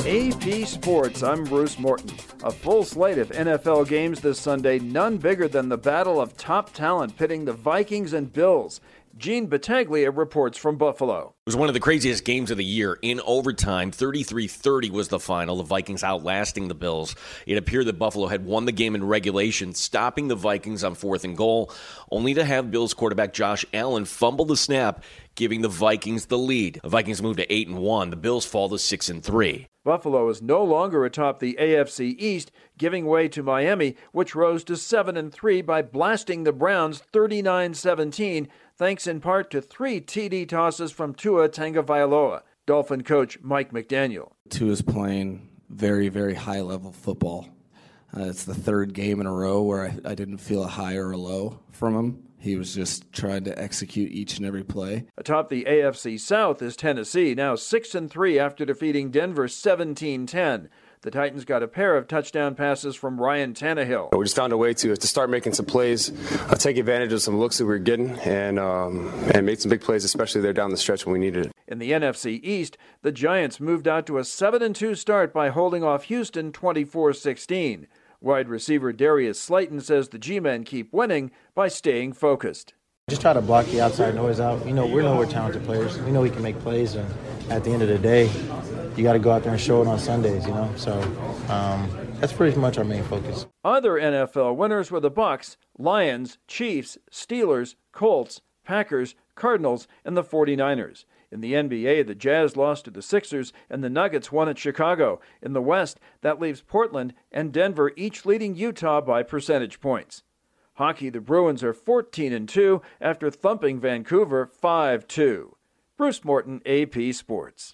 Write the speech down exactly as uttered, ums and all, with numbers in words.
A P Sports, I'm Bruce Morton. A full slate of N F L games this Sunday, none bigger than the battle of top talent pitting the Vikings and Bills. Gene Battaglia reports from Buffalo. It was one of the craziest games of the year. In overtime, thirty-three thirty was the final, the Vikings outlasting the Bills. It appeared that Buffalo had won the game in regulation, stopping the Vikings on fourth and goal, only to have Bills quarterback Josh Allen fumble the snap, giving the Vikings the lead. The Vikings move to eight and one. The Bills fall to six and three. Buffalo is no longer atop the A F C East, giving way to Miami, which rose to seven and three by blasting the Browns thirty-nine seventeen, thanks in part to three T D tosses from Tua Tagovailoa. Dolphin coach Mike McDaniel. Tua's playing very, very high-level football. Uh, it's the third game in a row where I, I didn't feel a high or a low from him. He was just trying to execute each and every play. Atop the A F C South is Tennessee, now six and three after defeating Denver seventeen ten. The Titans got a pair of touchdown passes from Ryan Tannehill. We just found a way to to start making some plays, uh, take advantage of some looks that we were getting, and um, and made some big plays, especially there down the stretch when we needed it. In the N F C East, the Giants moved out to a seven and two start by holding off Houston twenty-four sixteen. Wide receiver Darius Slayton says the G-men keep winning by staying focused. Just try to block the outside noise out. You know, we know we're talented players. We know we can make plays, and at the end of the day, you got to go out there and show it on Sundays, you know. So um, that's pretty much our main focus. Other N F L winners were the Bucs, Lions, Chiefs, Steelers, Colts, Packers, Cardinals, and the forty-niners. In the N B A, the Jazz lost to the Sixers, and the Nuggets won at Chicago. In the West, that leaves Portland and Denver each leading Utah by percentage points. Hockey, the Bruins are fourteen and two after thumping Vancouver five two. Bruce Morton, A P Sports.